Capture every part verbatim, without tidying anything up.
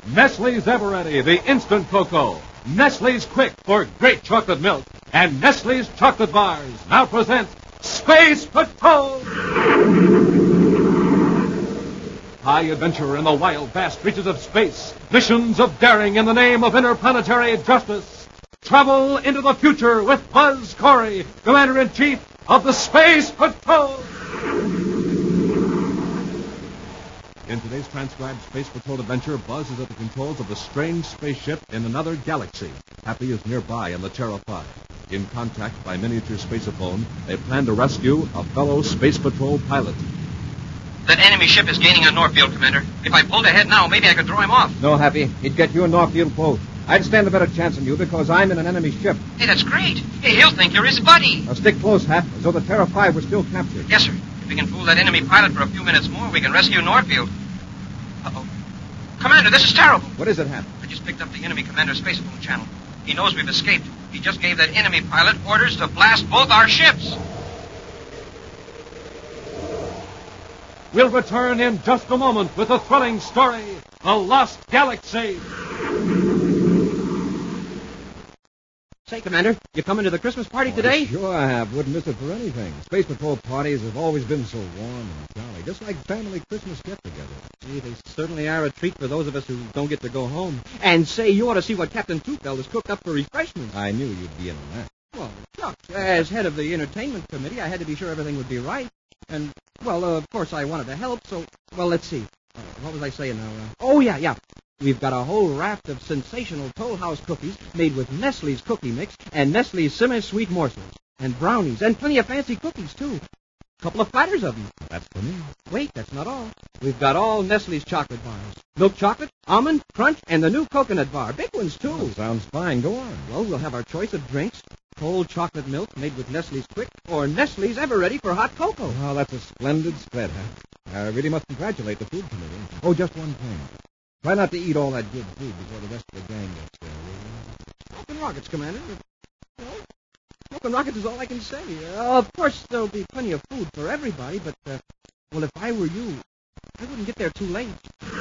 Nestle's Eveready, the instant cocoa. Nestle's Quick for great chocolate milk. And Nestle's chocolate bars now present Space Patrol! High adventure in the wild, vast reaches of space. Missions of daring in the name of interplanetary justice. Travel into the future with Buzz Corey, Commander-in-Chief of the Space Patrol! In today's transcribed Space Patrol adventure, Buzz is at the controls of a strange spaceship in another galaxy. Happy is nearby in the Terra five. In contact by miniature spaceophone, they plan to rescue a fellow Space Patrol pilot. That enemy ship is gaining on Northfield, Commander. If I pulled ahead now, maybe I could throw him off. No, Happy. He'd get you and Northfield both. I'd stand a better chance than you because I'm in an enemy ship. Hey, that's great. Hey, he'll think you're his buddy. Now stick close, Hap, as though the Terra five were still captured. Yes, sir. If we can fool that enemy pilot for a few minutes more, we can rescue Northfield. Uh-oh. Commander, this is terrible. What is it, Hap? I just picked up the enemy commander's spacephone channel. He knows we've escaped. He just gave that enemy pilot orders to blast both our ships. We'll return in just a moment with a thrilling story, The Lost Galaxy. Say, Commander, you coming to the Christmas party today? Oh, sure I have. Wouldn't miss it for anything. Space Patrol parties have always been so warm and jolly, just like family Christmas get-togethers. Gee, they certainly are a treat for those of us who don't get to go home. And say, you ought to see what Captain Tufeld has cooked up for refreshments. I knew you'd be in on that. Well, shucks, as head of the entertainment committee, I had to be sure everything would be right. And, well, uh, of course, I wanted to help, so, well, let's see. Uh, what was I saying now? Uh, oh, yeah, yeah. We've got a whole raft of sensational Toll House cookies made with Nestle's cookie mix and Nestle's semi-sweet morsels. And brownies, and plenty of fancy cookies, too. A couple of platters of them. That's for me. Wait, that's not all. We've got all Nestle's chocolate bars. Milk chocolate, almond, crunch, and the new coconut bar. Big ones, too. Oh, sounds fine. Go on. Well, we'll have our choice of drinks. Cold chocolate milk made with Nestle's Quick, or Nestle's Eveready for hot cocoa. Oh, that's a splendid spread, Hap. I really must congratulate the food committee. Oh, just one thing. Try not to eat all that good food before the rest of the gang gets there, will you? Smoking rockets, Commander. Well, smoking rockets is all I can say. Uh, of course, there'll be plenty of food for everybody, but, uh, well, if I were you, I wouldn't get there too late.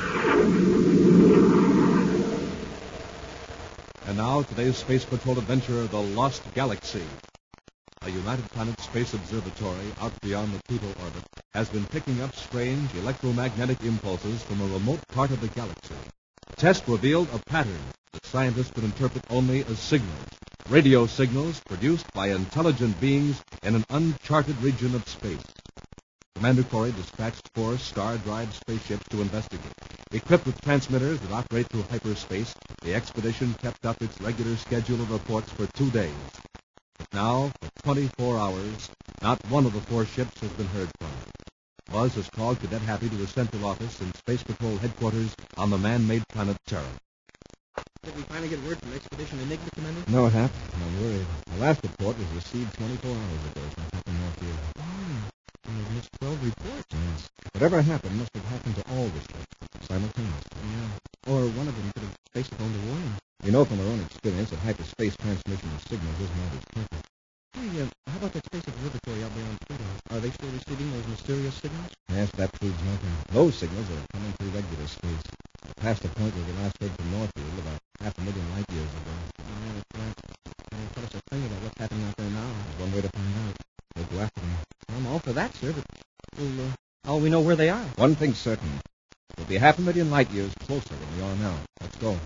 And now, today's Space Patrol adventure, The Lost Galaxy. A United Planets Space Observatory out beyond the Pluto orbit has been picking up strange electromagnetic impulses from a remote part of the galaxy. Tests revealed a pattern that scientists could interpret only as signals, radio signals produced by intelligent beings in an uncharted region of space. Commander Corey dispatched four star-drive spaceships to investigate. Equipped with transmitters that operate through hyperspace, the expedition kept up its regular schedule of reports for two days. But now, for twenty-four hours, not one of the four ships has been heard from. Buzz has called Cadet Happy to his central office in Space Patrol headquarters on the man-made planet Terra. Did we finally get word from Expedition Enigma, Commander? No, Hap. I'm worried. The last report was received twenty-four hours ago from Captain Northfield. Oh, we've missed twelve reports. Yes. Whatever happened must have happened to all the ships simultaneously. Yeah. Or one of them could have spacephoned a warning. We know from our own experience that hyperspace transmission of signals isn't always perfect. Hey, uh, how about that space observatory out there on Pluto? Are they still receiving those mysterious signals? Yes, that proves nothing. Those signals are coming through regular space. Past the point where we last heard from Northfield about half a million light years ago. Yeah, that's right. They'll tell us a thing about what's happening out there now. There's one way to find out. We'll go after them. I'm all for that, sir, but we'll, uh, how will we know where they are? One thing's certain. We'll be half a million light years closer than we are now. Let's go.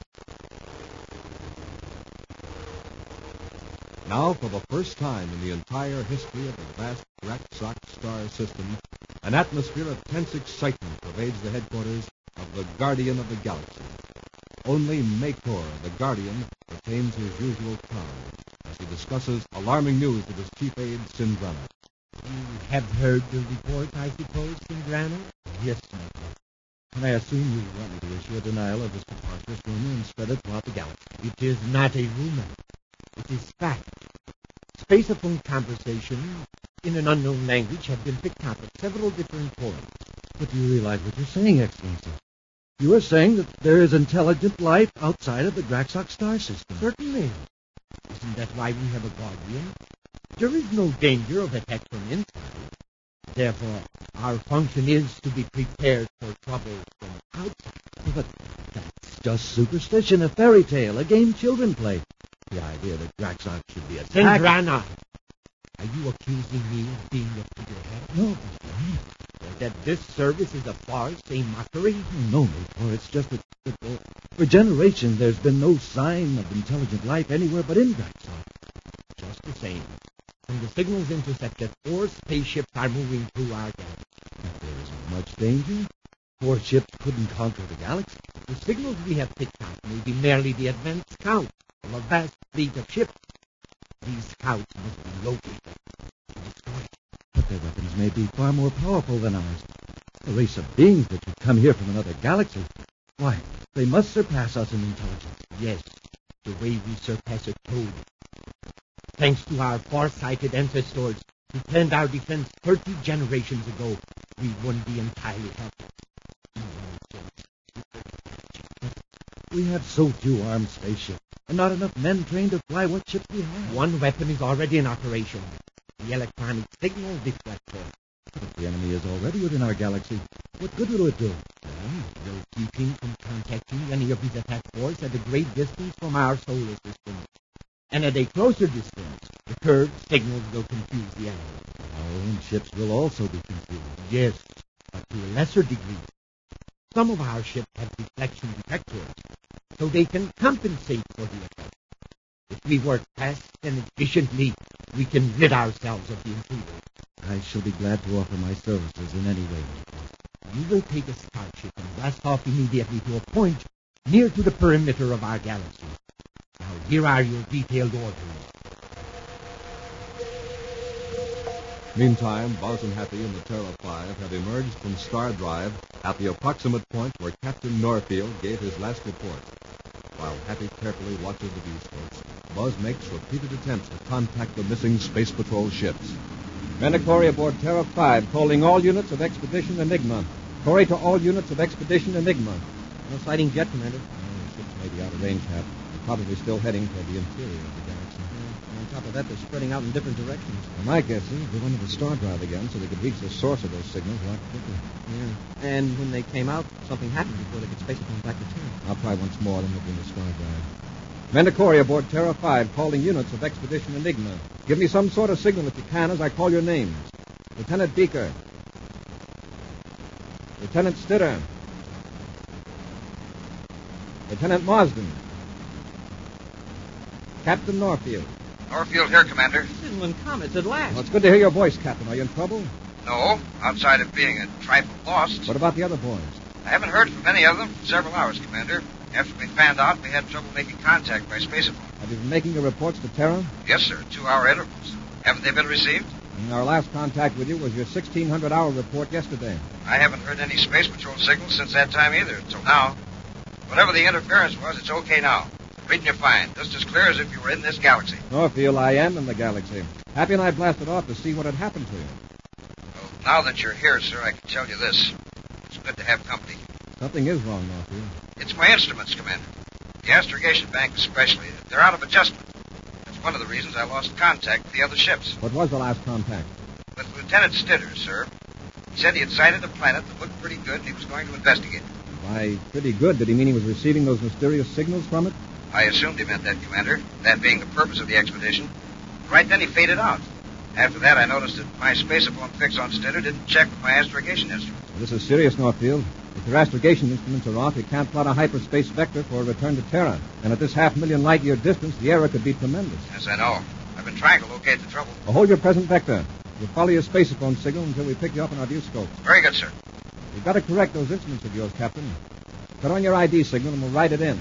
Now, for the first time in the entire history of the vast Graxox star system, an atmosphere of tense excitement pervades the headquarters of the Guardian of the Galaxy. Only Makor, the Guardian, retains his usual calm as he discusses alarming news with his chief aide, Sindrana. You have heard the report, I suppose, Sindrana? Yes, Makor. And I assume you want me to issue a denial of this preposterous rumor and spread it throughout the galaxy. It is not a rumor. It is fact. Spaceophone conversation in an unknown language have been picked up at several different points. But do you realize what you're saying, Excellency? You are saying that there is intelligent life outside of the Graxox star system. Certainly. Isn't that why we have a guardian? There is no danger of attack from inside. Therefore, our function is to be prepared for trouble from outside. But that's just superstition, a fairy tale, a game children play. The idea that Graxon should be attacked... Sindrana, are you accusing me of being a figurehead? No, Or that this service is a farce, a mockery? no, Maytor. It's just that, that uh, for generations there's been no sign of intelligent life anywhere but in Graxon. Just the same. From the signals intercepted, four spaceships are moving through our galaxy. There isn't much danger. Four ships couldn't conquer the galaxy. The signals we have picked out may be merely the advance count of a vast fleet of ships. These scouts must be located and destroyed. But their weapons may be far more powerful than ours. A race of beings that should come here from another galaxy. Why, they must surpass us in intelligence. Yes, the way we surpass a toad. Thanks to our far-sighted ancestors who planned our defense thirty generations ago, we wouldn't be entirely helpless. We have so few armed spaceships, and not enough men trained to fly what ships we have. One weapon is already in operation. The electronic signal deflector. If the enemy is already within our galaxy, what good will it do? Well, it will keep him from contacting any of his attack force at a great distance from our solar system. And at a closer distance, the curved signals will confuse the enemy. Our own ships will also be confused. Yes, but to a lesser degree. Some of our ships have deflection detectors, so they can compensate for the effect. If we work fast and efficiently, we can rid ourselves of the intruder. I shall be glad to offer my services in any way. You will take a starship and blast off immediately to a point near to the perimeter of our galaxy. Now, here are your detailed orders. Meantime, Buzz and Happy and the Terra five have emerged from Star Drive at the approximate point where Captain Norfield gave his last report. While Happy carefully watches the viewscopes, Buzz makes repeated attempts to contact the missing Space Patrol ships. Mandalorian aboard Terra five, calling all units of Expedition Enigma. Corey to all units of Expedition Enigma. No sighting jet, Commander. Oh, the ships may be out of range, Hap. They're probably still heading toward the interior of the galaxy. Yeah, on top of that, they're spreading out in different directions. Well, my guess is they went to the Star Drive again so they could reach the source of those signals a lot quicker. Yeah. And when they came out, something happened before they could space it back to Terra. I'll try once more, then look into Star Drive. Mandalorian aboard Terra five, calling units of Expedition Enigma. Give me some sort of signal if you can as I call your names. Lieutenant Beaker. Lieutenant Stitter. Lieutenant Marsden. Captain Norfield. Norfield here, Commander. Inland Comets at last. Well, it's good to hear your voice, Captain. Are you in trouble? No, outside of being a trifle lost. What about the other boys? I haven't heard from any of them for several hours, Commander. After we found out, we had trouble making contact by spacephone. Have you been making your reports to Terra? Yes, sir. Two-hour intervals. Haven't they been received? And our last contact with you was your sixteen hundred hour report yesterday. I haven't heard any Space Patrol signals since that time either, until now. Whatever the interference was, it's okay now. Reading you fine, just as clear as if you were in this galaxy. Norfield, I am in the galaxy. Happy and I blasted off to see what had happened to you. Well, now that you're here, sir, I can tell you this. It's good to have company. Something is wrong, Norfield. It's my instruments, Commander. The astrogation bank especially. They're out of adjustment. That's one of the reasons I lost contact with the other ships. What was the last contact? With Lieutenant Stitter, sir. He said he had sighted a planet that looked pretty good and he was going to investigate it. By pretty good, did he mean he was receiving those mysterious signals from it? I assumed he meant that, Commander, that being the purpose of the expedition. Right then he faded out. After that, I noticed that my spacephone fix on Stitter didn't check with my astrogation instrument. This is serious, Norfield. If your astrogation instruments are off, you can't plot a hyperspace vector for a return to Terra. And at this half-million light-year distance, the error could be tremendous. Yes, I know. I've been trying to locate the trouble. Well, hold your present vector. We'll follow your spacephone signal until we pick you up on our view scope. Very good, sir. You've got to correct those instruments of yours, Captain. Put on your I D signal and we'll write it in.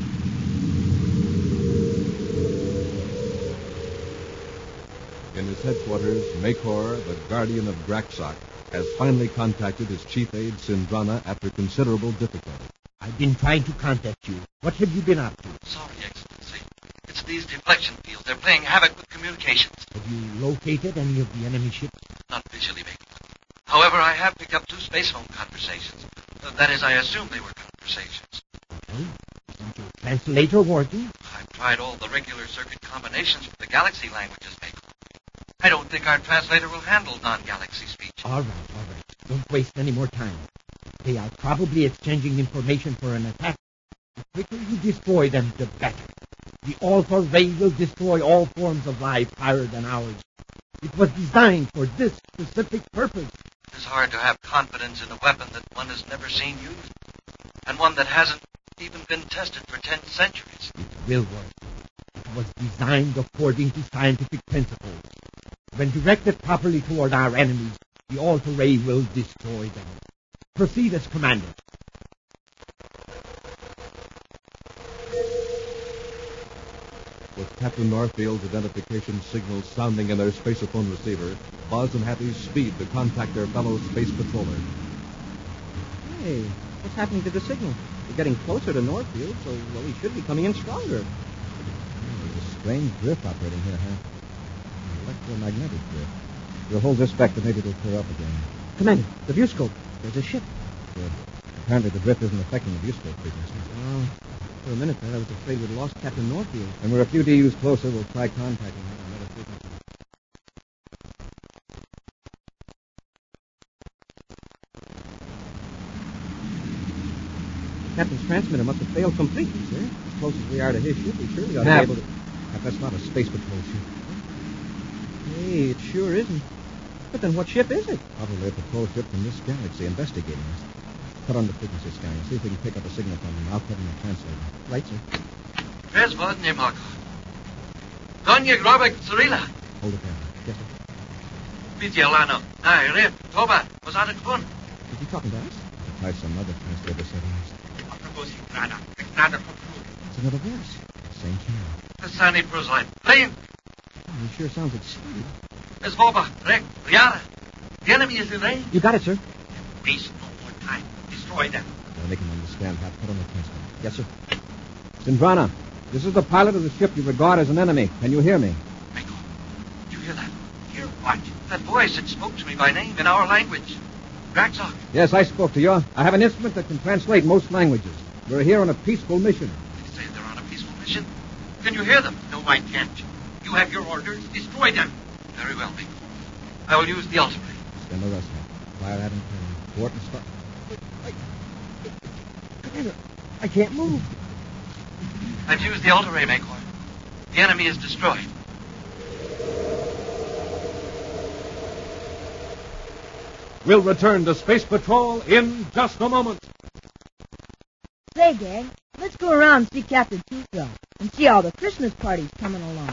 In his headquarters, Makor, the guardian of Graxok, has finally contacted his chief aide, Sindrana, after considerable difficulty. I've been trying to contact you. What have you been up to? Sorry, Excellency. It's these deflection fields. They're playing havoc with communications. Have you located any of the enemy ships? Not visually, Maker. However, I have picked up two spacephone conversations. Uh, that is, I assume they were conversations. Okay. Isn't your translator working? I've tried all the regular circuit combinations for the galaxy languages, Maker. I don't think our translator will handle non-galaxy speech. All right, all right. Don't waste any more time. They are probably exchanging information for an attack. The quicker you destroy them, the better. The Alpha Ray will destroy all forms of life higher than ours. It was designed for this specific purpose. It's hard to have confidence in a weapon that one has never seen used, and one that hasn't even been tested for ten centuries. It will work. It was designed according to scientific principles. When directed properly toward our enemies, the Alpha Ray will destroy them. Proceed as commanded. With Captain Northfield's identification signals sounding in their spaceophone receiver, Buzz and Happy speed to contact their fellow space patroller. Hey, what's happening to the signal? We're getting closer to Northfield, so well, we should be coming in stronger. Oh, there's a strange drift operating here, huh? An electromagnetic drift. We'll hold this back, but maybe it'll clear up again. Commander, the view scope. There's a ship. Good. Apparently the drift isn't affecting the view scope frequency. Well, for a minute there, I was afraid we'd lost Captain Northfield. And we're a few D Us closer. We'll try contacting her on another frequency. Captain's transmitter must have failed completely, sir. As close as we are to his ship, we surely ought to Hap. be able to... Hap, that's not a space patrol ship. Hey, it sure isn't. But then what ship is it? Probably a patrol ship from this galaxy investigating us. Put on the frequency scanner. See if we can pick up a signal from them. I'll put in a translator. Right, sir. Prezvodnie Marko. Konie grobek Cyrilla. Hold it there. Yes, sir. Vidzielano. Nai, Rip, Toba, Mozada Kvun. Is he talking to us? I'll try some other translator settings. It's another voice. Same channel. Kasani Prozline. Plane. Oh, he sure sounds excited. Ezvoba, Rek, Riara. The enemy is in range. You got it, sir. Waste no more time. Destroy them. Gotta make him understand. Hap, put on the translator. Yes, sir. Sindrana, this is the pilot of the ship you regard as an enemy. Can you hear me? Mako, did you hear that? Hear what? That voice that spoke to me by name in our language. Draxok. Yes, I spoke to you. I have an instrument that can translate most languages. We're here on a peaceful mission. They say they're on a peaceful mission. Can you hear them? No, I can't. You have your orders. Destroy them. Very well, Mako. I will use the ultimate. Send the rest out. Fire at him. Port and start. Commander, I can't move. I've used the ultra ray, Mako. The enemy is destroyed. We'll return to Space Patrol in just a moment. Say, gang, let's go around and see Captain Toothbell and see how the Christmas party's coming along.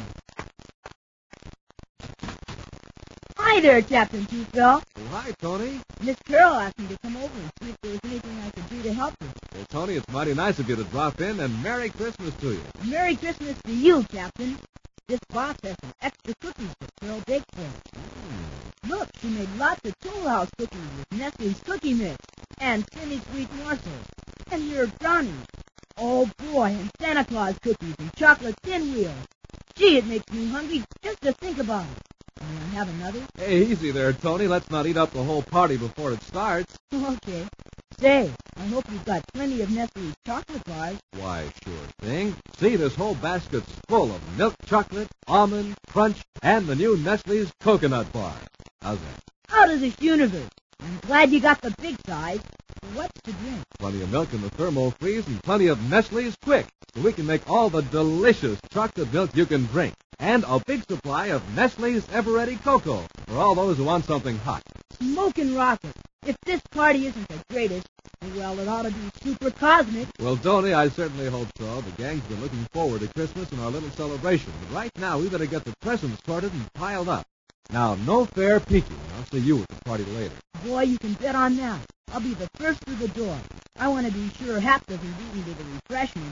Hi there, Captain Toothbell. Oh, hi, Tony. Miss Carol asked me to come over and see if there was anything I could do to help her. Well, Tony, it's mighty nice of you to drop in, and Merry Christmas to you. Merry Christmas to you, Captain. This box has some extra cookies that Carol baked for us. Look, she made lots of Tool House cookies with Nestle's Cookie Mix and Semi Sweet Morsels. And here are brownies. Oh, boy, and Santa Claus cookies and chocolate pinwheels. Gee, it makes me hungry just to think about it. May I have another? Hey, easy there, Tony. Let's not eat up the whole party before it starts. Okay. Say, I hope you've got plenty of Nestle's chocolate bars. Why, sure thing. See, this whole basket's full of milk chocolate, almond, crunch, and the new Nestle's coconut bar. How's that? Out of this universe. I'm glad you got the big size. What's to drink? Plenty of milk in the thermo freeze and plenty of Nestle's Quick, so we can make all the delicious chocolate milk you can drink. And a big supply of Nestle's Ever-Ready Cocoa for all those who want something hot. Smokin' rocket. If this party isn't the greatest, well, it ought to be super cosmic. Well, Tony, I certainly hope so. The gang's been looking forward to Christmas and our little celebration. But right now, we better get the presents sorted and piled up. Now, no fair peeking. I'll see you at the party later. Boy, you can bet on that. I'll be the first through the door. I want to be sure Hap doesn't beat me to the refreshments.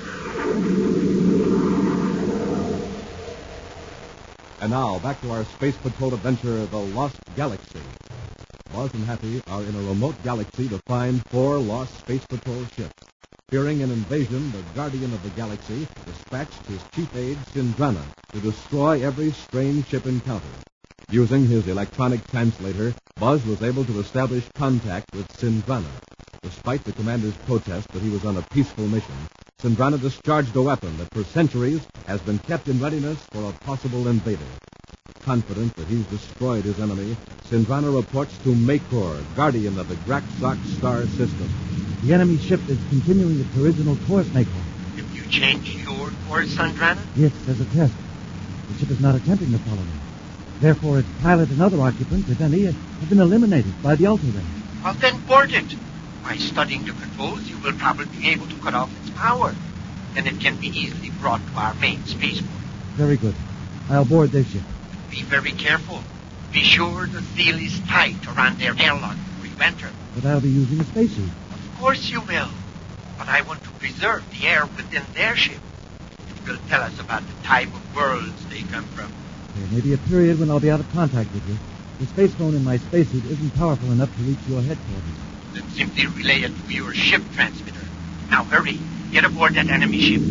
And now, back to our Space Patrol adventure, The Lost Galaxy. Buzz and Happy are in a remote galaxy to find four lost Space Patrol ships. Fearing an invasion, the Guardian of the Galaxy dispatched his chief aide, Sindrana, to destroy every strange ship encountered. Using his electronic translator, Buzz was able to establish contact with Sindrana. Despite the commander's protest that he was on a peaceful mission, Sindrana discharged a weapon that for centuries has been kept in readiness for a possible invader. Confident that he's destroyed his enemy, Sindrana reports to Makor, guardian of the Graxox star system. The enemy ship is continuing its original course, Makor. Have you changed your course, Sindrana? Yes, as a test. The ship is not attempting to follow me. Therefore, its pilot and other occupants, if any, have been eliminated by the Ultra Ray. Well, then board it. By studying the controls, you will probably be able to cut off its power. Then it can be easily brought to our main spaceport. Very good. I'll board their ship. Be very careful. Be sure the seal is tight around their airlock before you enter. But I'll be using a spacesuit. Of course you will. But I want to preserve the air within their ship. It will tell us about the type of worlds they come from. There may be a period when I'll be out of contact with you. The space phone in my spacesuit isn't powerful enough to reach your headquarters. Then simply relay it to your ship transmitter. Now hurry. Get aboard that enemy ship.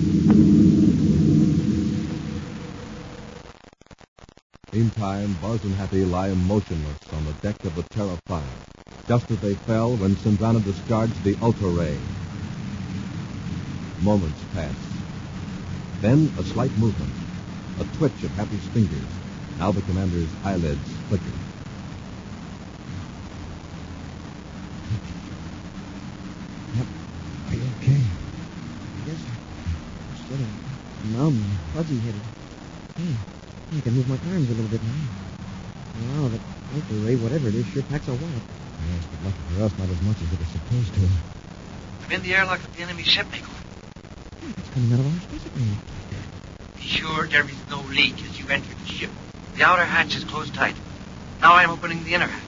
Meantime, Buzz and Happy lie motionless on the deck of the Terra five, just as they fell when Sindrana discharged the Ultra Ray. Moments pass. Then a slight movement, a twitch of Happy's fingers. Now the commander's eyelids flicker. Are you okay? Yes, I'm sort of numb, fuzzy-headed. Hey, I can move my arms a little bit now. Wow, that Ultra Ray, whatever it is, sure packs a wallop. Yes, but lucky for us, not as much as it was supposed to. I'm in the airlock of the enemy ship, Makor. It's coming out of our space ray. Be sure there is no leak as you enter the ship. The outer hatch is closed tight. Now I'm opening the inner hatch.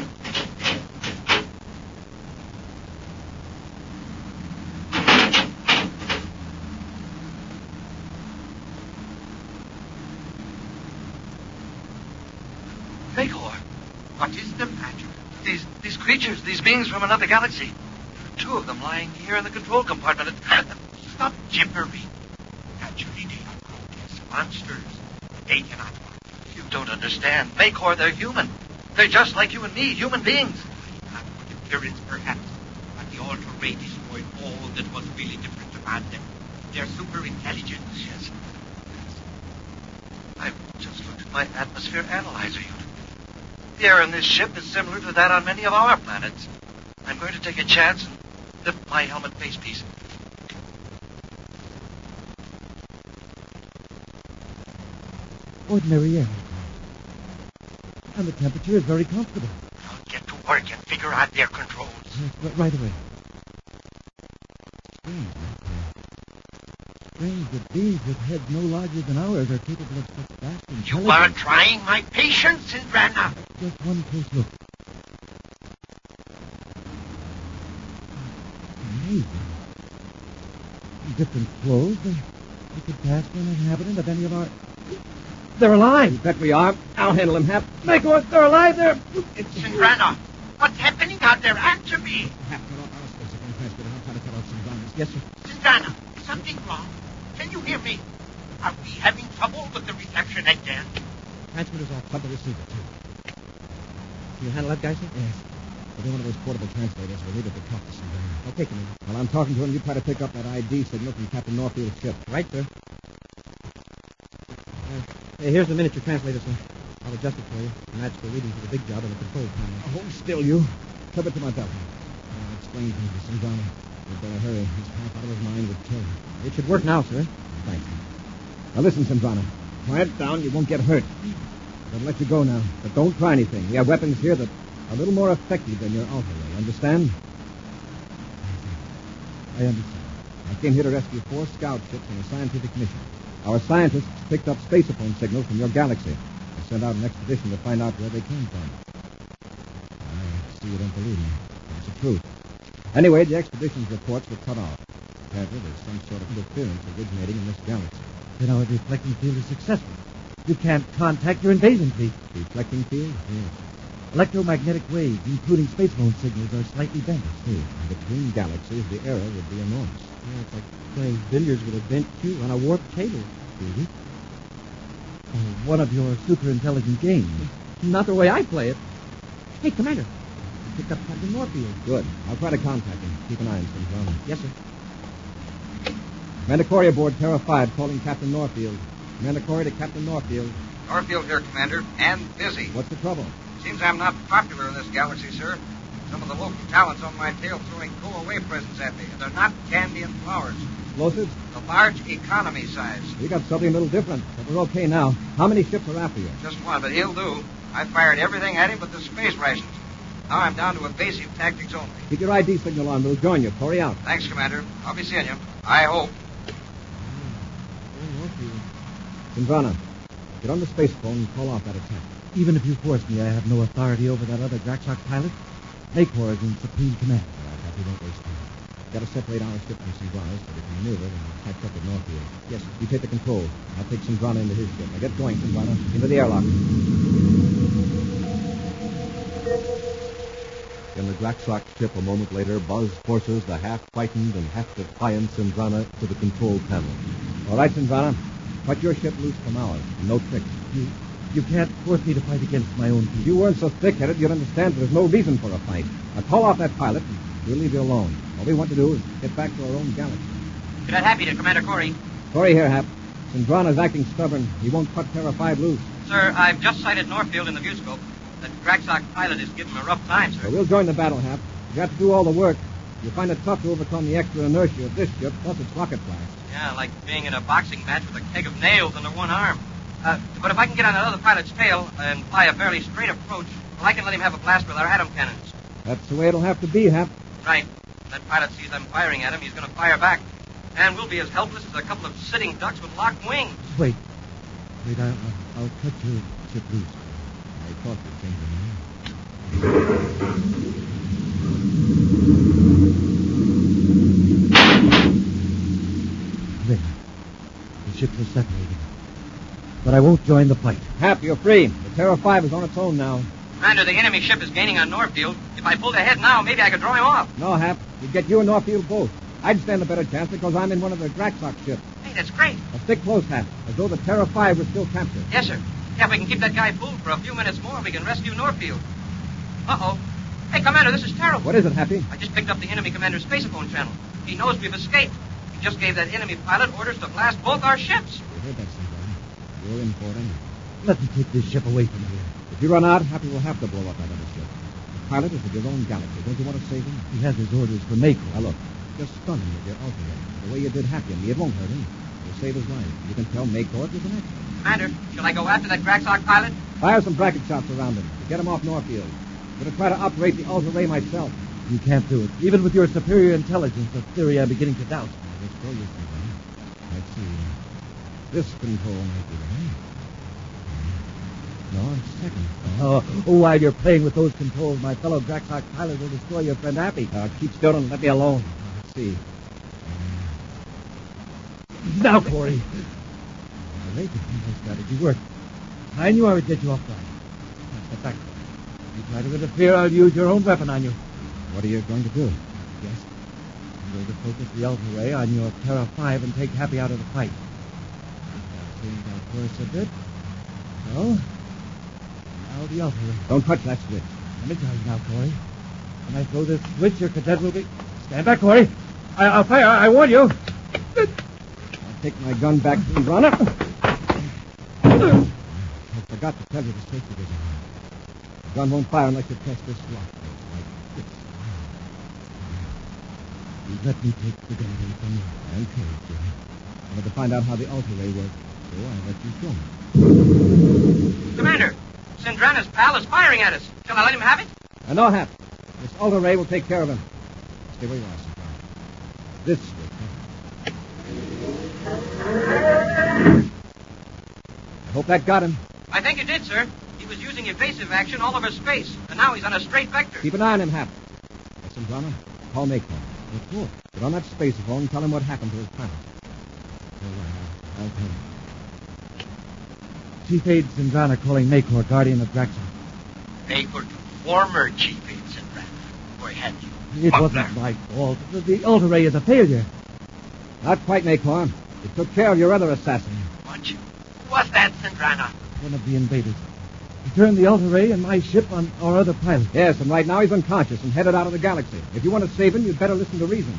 Makor, what is the matter? These these creatures, these beings from another galaxy. Two of them lying here in the control compartment. Stop gibbering. Naturally, they are grotesque monsters. They cannot work. You don't understand. Makor, they're human. They're just like you and me, human beings. Not for appearance, perhaps, but the Ultra Ray destroyed all that was really different about them. Their super intelligence, yes. I've just looked at my atmosphere analyzer unit. The air in this ship is similar to that on many of our planets. I'm going to take a chance and lift my helmet facepiece. Ordinary air. And the temperature is very comfortable. I'll get to work and figure out their controls. Yes, right away. Strange, Strange that beings with heads no larger than ours are capable of such vast intelligence. You are trying my patience, Sindrana. Just one close look. Amazing. Different clothes. They, they could pass for an inhabitant of any of our... They're alive. You bet we are. I'll handle him, Hap. Makor, they're alive. They're... It's Sindrana. What's happening out there? Answer me. Hap, cut off our space. I'm transmitting. I'll try to cut off some boundaries. Yes, sir. Sindrana, is something wrong? Can you hear me? Are we having trouble with the reception again? Transmitter's off. Cut the receiver, too. Can you handle that guy, sir? Yes. We'll do one of those portable translators. We'll leave it to talk to somebody. Okay, Commander. While I'm talking to him, you try to pick up that I D signal from Captain Norfield's ship. Right, sir. Uh, hey, here's the miniature translator, sir. I'll adjust it for you. Match the reading to the big job on the control panel. Hold still, you. Clip it to my belt. I'll explain things to Sindrana. You'd better hurry. He's half out of his mind with terror. It should work now, sir. Thanks. Now listen, Sindrana. Quiet down. You won't get hurt. I'll let you go now. But don't try anything. We have weapons here that are a little more effective than your Ultra Ray. Understand? I understand. I came here to rescue four scout ships on a scientific mission. Our scientists picked up spaceophone signals from your galaxy. They sent out an expedition to find out where they came from. I see you don't believe me. It's the truth. Anyway, the expedition's reports were cut off. Apparently, there's some sort of interference originating in this galaxy. Then our deflecting field is successful. You can't contact your invasion fleet. Deflecting field? Yes. Electromagnetic waves, including spacephone signals, are slightly bent. Yes. Between galaxies, the error would be enormous. Yeah, it's like playing billiards with a bent cue on a warped cable. Really? Oh, one of your super intelligent games. Not the way I play it. Hey, Commander. I picked up Captain Norfield. Good. I'll try to contact him. Keep an eye on him. Yes, sir. Commander Corey aboard Terra five, calling Captain Norfield. Commander Corey to Captain Norfield. Norfield here, Commander, and busy. What's the trouble? Seems I'm not popular in this galaxy, sir. Some of the local talent's on my tail throwing go-away presents at me, and they're not candy and flowers. Explosives? The large economy size. We got something a little different, but we're okay now. How many ships are after you? Just one, but he'll do. I fired everything at him but the space rations. Now I'm down to evasive tactics only. Keep your I D signal on. We'll join you. Corey out. Thanks, Commander. I'll be seeing you. I hope. Sindrana, get on the space phone and call off that attack. Even if you force me, I have no authority over that other Draxock pilot. Makor is in supreme command. All right, Happy, don't waste time. Got to separate our ship from Sindrana's so we can maneuver and catch up with Norfield. Yes, you take the controls. I'll take Sindrana into his ship. Now get going, Sindrana. Into the airlock. In the Draxock ship a moment later, Buzz forces the half-frightened and half-defiant Sindrana to the control panel. All right, Sindrana. Cut your ship loose from ours. No tricks. You, you can't force me to fight against my own people. If you weren't so thick-headed, you'd understand there's no reason for a fight. Now call off that pilot, and we'll leave you alone. All we want to do is get back to our own galaxy. You're not happy to Commander Corey. Corey here, Hap. Sindrana's acting stubborn. He won't cut Terra five loose. Sir, I've just sighted Norfield in the viewscope. The Draxock pilot is giving him a rough time, So sir. we'll join the battle, Hap. You have to do all the work. You'll find it tough to overcome the extra inertia of this ship, plus its rocket blast. Yeah, like being in a boxing match with a keg of nails under one arm. Uh, but if I can get on that other pilot's tail and fly a fairly straight approach, well, I can let him have a blast with our atom cannons. That's the way it'll have to be, Hap. Right. When that pilot sees them firing at him, he's going to fire back. And we'll be as helpless as a couple of sitting ducks with locked wings. Wait. Wait, I'll, I'll cut your ship loose. I thought you'd change your mind. There. The ships are separated. But I won't join the fight. Hap, you're free. The Terra five is on its own now. Commander, the enemy ship is gaining on Norfield. If I pulled ahead now, maybe I could draw him off. No, Hap. We'd get you and Norfield both. I'd stand a better chance because I'm in one of the Draxock ships. Hey, that's great. Now stick close, Hap, as though the Terra five was still captured. Yes, sir. Yeah, if we can keep that guy fooled for a few minutes more, we can rescue Norfield. Uh-oh. Hey, Commander, this is terrible. What is it, Happy? I just picked up the enemy commander's spacephone channel. He knows we've escaped. He just gave that enemy pilot orders to blast both our ships. You heard that, Sindrana. You're in for it anyway. Let me take this ship away from here. If you run out, Happy will have to blow up that other ship. The pilot is of your own galaxy. Don't you want to save him? He has his orders for Makor. Now, look. Just stun him with your ultimate. The way you did Happy and me, it won't hurt him. You'll save his life. You can tell Makor it was an accident. Commander, shall I go after that Draxock pilot? Fire some bracket shots around him to get him off Norfield. I'm going to try to operate the Ultra Ray myself. You can't do it. Even with your superior intelligence, a theory I'm beginning to doubt. Let's go, you see. Let's see. This control might be the right. No, second. Oh, oh, while you're playing with those controls, my fellow Draxock pilot will destroy your friend Happy. Uh, keep still and let me alone. Let's see. Now, Corey. Uh, Ray, My strategy worked. I knew I would get you off guard. Step back. You try to interfere, I'll use your own weapon on you. what are you going to do? Yes. I'm going to focus the Ultra Ray on your Terra five and take Happy out of the fight. I'll change our course a bit. So, now the Ultra Ray. Don't touch that switch. I'm in charge now, Corey. When I throw this switch, your cadet will be... Stand back, Corey. I, I'll fire. I warn you. I'll take my gun back, Sindrana. I forgot to tell you the safety was on. The gun won't fire unless you press this lock. Like this. You let me take the gun away from you. Okay, Jimmy. I wanted to find out how the Ultra Ray works, so I let you show me. Commander, Sindrana's pal is firing at us. Shall I let him have it? Uh, no, Hap. This Ultra Ray will take care of him. Stay where you are, Sindrana. This will cover. I hope that got him. I think it did, sir. He was using evasive action all over space, and now he's on a straight vector. Keep an eye on him, Hap. Sindrana, call Makor. What for? Get on that space phone and tell him what happened to his pilot. All right, I'll, I'll tell him. Chief Aide Sindrana calling Makor, guardian of Draxock. Makor to former Chief Aide Sindrana. Boy, had you. It wasn't my fault. The, the Ultra Ray is a failure. Not quite, Makor. It took care of your other assassin. What? What's that, Sindrana? One of the invaders. He turned the Ultra Ray and my ship on our other pilot. Yes, and right now he's unconscious and headed out of the galaxy. If you want to save him, you'd better listen to reason.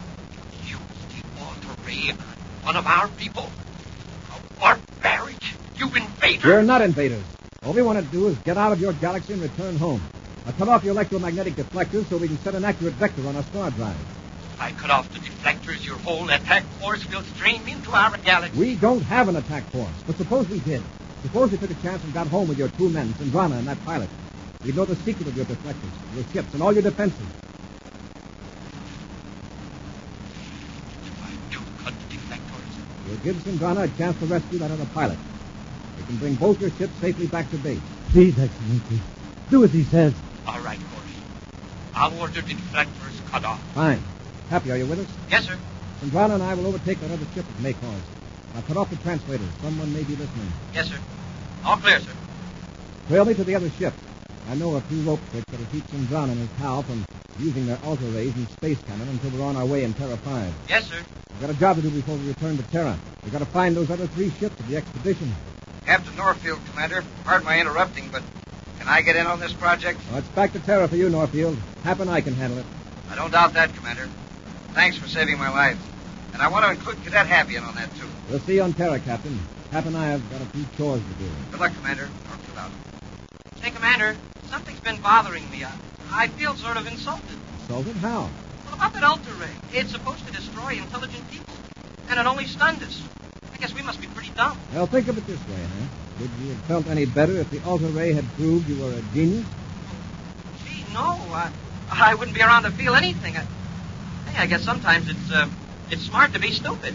Use the Ultra Ray on one of our people? A barbaric You invaders! We're not invaders. All we want to do is get out of your galaxy and return home. Now cut off your electromagnetic deflectors so we can set an accurate vector on our star drive. If I cut off the deflectors, your whole attack force will stream into our galaxy. We don't have an attack force, but suppose we did. Suppose you took a chance and got home with your two men, Sindrana and that pilot. We'd know the secret of your deflectors, your ships, and all your defenses. If I do cut the deflectors... We'll give Sindrana a chance to rescue that other pilot. We can bring both your ships safely back to base. Please, Excellency. Do as he says. All right, Corey. I'll order the deflectors cut off. Fine. Happy, are you with us? Yes, sir. Sindrana and I will overtake that other ship at Maycause. Now cut off the translators. Someone may be listening. Yes, sir. All clear, sir. Trail me to the other ship. I know a few rope tricks that'll keep Sindrana and his pal from using their altar rays and space cannon until we're on our way in Terra five. Yes, sir. We've got a job to do before we return to Terra. We've got to find those other three ships of the expedition. Captain Norfield, Commander, pardon my interrupting, but can I get in on this project? Well, it's back to Terra for you, Norfield. Hap and I can handle it. I don't doubt that, Commander. Thanks for saving my life. And I want to include Cadet Happy in on that, too. We'll see you on Terra, Captain. Hap and I have got a few chores to do. Good luck, Commander. Talk to you out. Say, Commander, something's been bothering me. I, I feel sort of insulted. Insulted? How? Well, about that Ultra Ray. It's supposed to destroy intelligent people. And it only stunned us. I guess we must be pretty dumb. Well, think of it this way, huh? Would you have felt any better if the Alta Ray had proved you were a genius? Gee, no. I, I wouldn't be around to feel anything. I, hey, I guess sometimes it's, uh, it's smart to be stupid.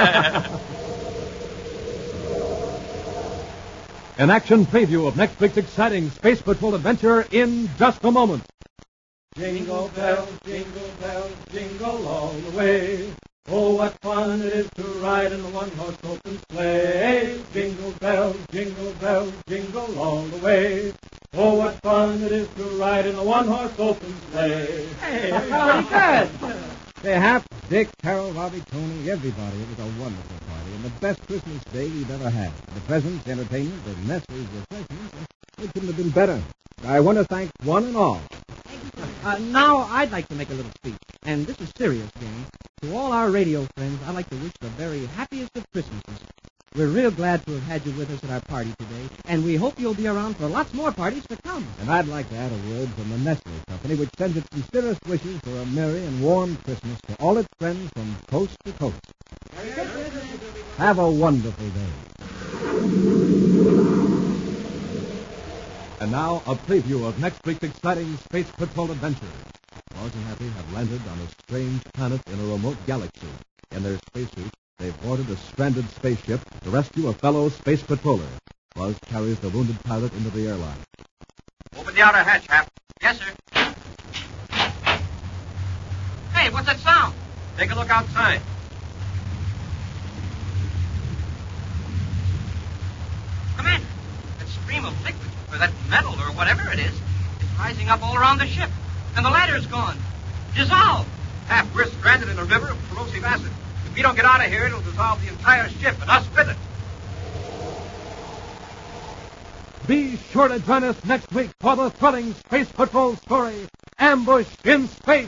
An action preview of next week's exciting Space Patrol adventure in just a moment. Jingle bells, jingle bells, jingle all the way. Oh, what fun it is to ride in a one-horse open sleigh. Jingle bells, jingle bells, jingle all the way. Oh, what fun it is to ride in a one-horse open sleigh. Hey, pretty good. Say, Hap, Dick, Carol, Robbie, Tony, everybody. It was a wonderful party and the best Christmas day we've ever had. The presents, entertainment, and Nestle's refreshments, it couldn't have been better. I want to thank one and all. Uh, now, I'd like to make a little speech. And this is serious, gang. To all our radio friends, I'd like to wish the very happiest of Christmases. We're real glad to have had you with us at our party today, and we hope you'll be around for lots more parties to come. And I'd like to add a word from the Nestle Company, which sends its sincerest wishes for a merry and warm Christmas to all its friends from coast to coast. Have a wonderful day. And now, a preview of next week's exciting Space Patrol adventure. Buzz and Happy have landed on a strange planet in a remote galaxy. In their spacesuits, they've boarded a stranded spaceship to rescue a fellow space patroller. Buzz carries the wounded pilot into the airlock. Open the outer hatch, Hap. Yes, sir. Hey, what's that sound? Take a look outside. Commander, that stream of liquid, or that metal, or whatever it is, is rising up all around the ship. And the ladder's gone. Dissolved. Hap, we're stranded in a river of corrosive acid. If we don't get out of here, it'll dissolve the entire ship, and us with it. Be sure to join us next week for the thrilling Space Patrol story, Ambush in Space.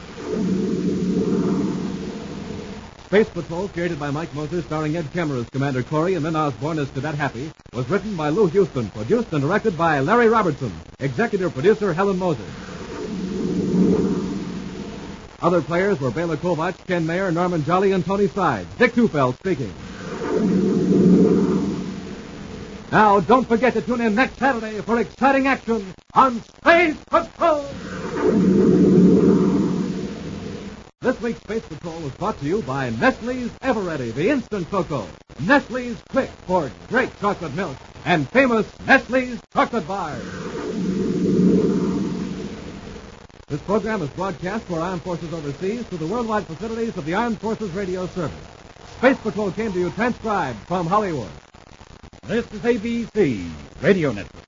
Space Patrol, created by Mike Moser, starring Ed Kemmer as Commander Corey and Lynn Osborne as Cadet Happy, was written by Lou Houston, produced and directed by Larry Robertson, executive producer Helen Moser. Other players were Bela Kovacs, Ken Mayer, Norman Jolly, and Tony Sides. Dick Tufeld speaking. Now, don't forget to tune in next Saturday for exciting action on Space Patrol! This week's Space Patrol was brought to you by Nestle's Eveready, the instant cocoa, Nestle's Quick for great chocolate milk, and famous Nestle's chocolate bars. This program is broadcast for Armed Forces overseas through the worldwide facilities of the Armed Forces Radio Service. Space Patrol came to you transcribed from Hollywood. This is A B C Radio Network.